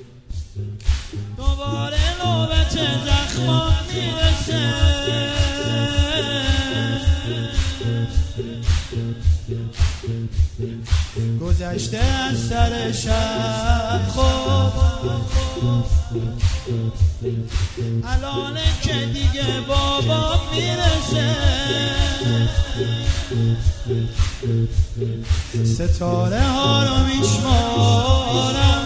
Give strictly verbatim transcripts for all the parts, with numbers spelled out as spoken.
دوباره نوبت زخمان میرسه، گذشته از سر شب خوب، الانه که دیگه بابا میرسه، ستاره ها رو میشمارم،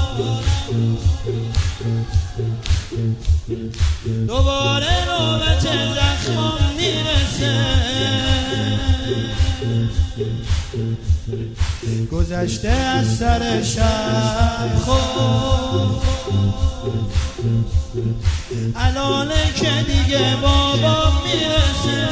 دوباره نوبت زخمان میرسه، گذشته از سر شب خوب، الانه که دیگه بابا میرسه،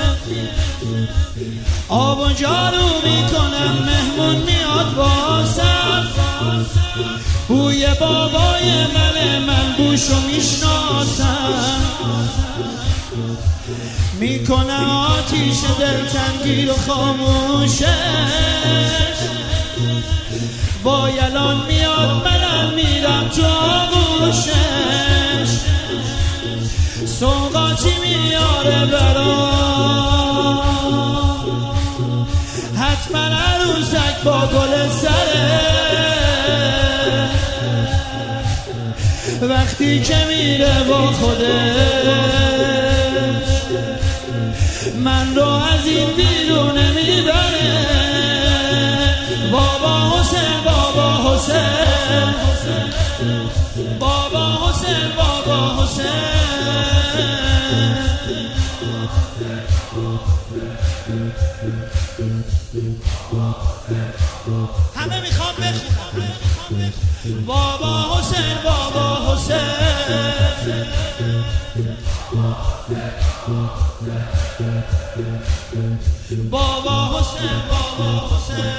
آب و جارو میکنم مهمون میاد واسم، بوی بابای من من بوشو میشناسم، میکنم آتیش دلتنگی رو خاموشش، وای الان میاد منم میرم تو آغوشش، سوغاتی میاره برام حتما عروسک با گل سره، وقتی که میره با خودش من رو از این بیرون میبره، بابا حسین بابا حسین بابا حسین بابا حسین، همه میخوام بخونم بابا حسین بابا حسین، بابا حسین بابا حسین،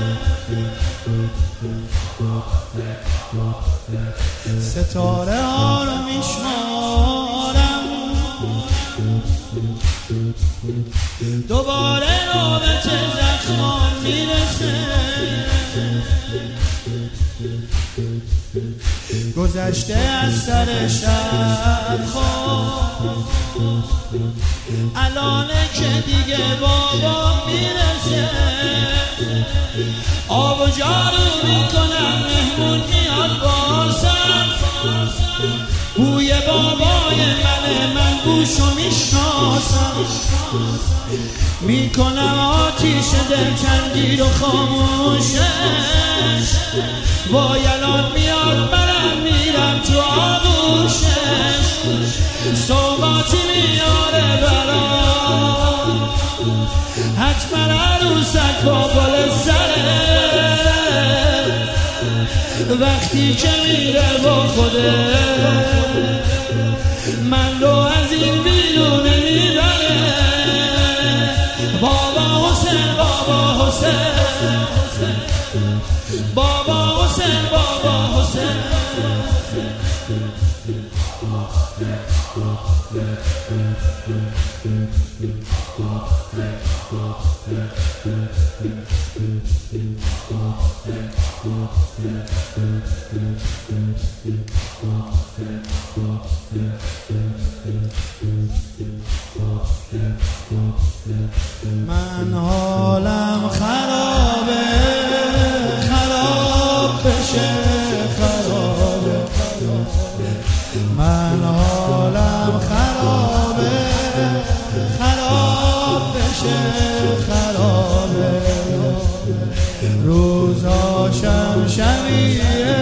ستاره ها رو میشمارم، دوباره نوبت زخمان میرسه، گذشته از سر شب خوب، الانه که دیگه بابا میرسه، آب و جارو میکنم مهمون میاد باسم، بوی بابای من من بوشو میشناسم، میکنم آتیش دلتنگی رو خاموشش، وای الان میاد منم میرم تو آغوشش، سوغاتی میاره برام حتما عروسک با گل سره، وقتی که میره با خودش من رو از این بیرونه میبره، بابا حسین بابا حسین بابا حسین بابا حسین، من حالم خرابه خراب بشه خرابه، من حالم خرابه خراب بشه خرابه، روزاشم شبیه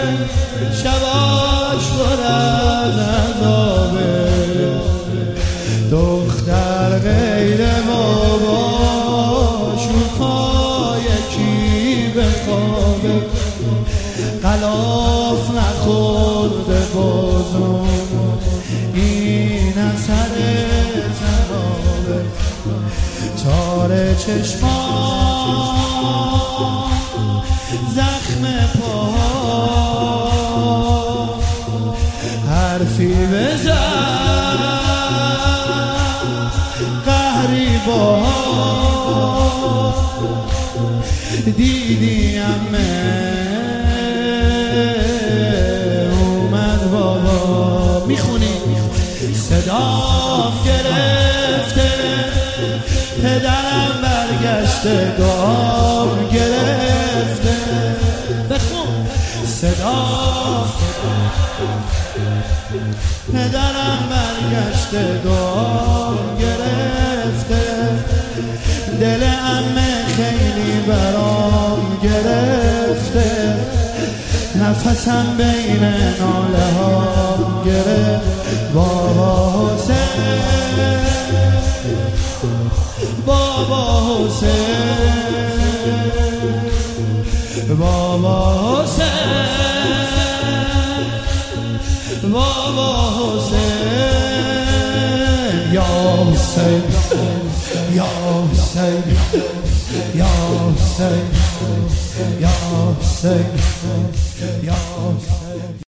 شباش پر از عذابه، دختر غیر باباش رو پای کی بخوابه، غلاف نخورده بازم این اثر ترابه، تار چشمان زخم پا حرفی بزن قهری با دیدیم میخونی صدا گرفته پدرم برگشته گام گرفته بخون صدا پدرم برگشته گام گرفته دل عمه خیلی برام گرفته نفسم بین ناله ها گرفت بابا حسین بابا حسین بابا حسین بابا حسین یا حسین یا حسین یا حسین یا حسین یا حسین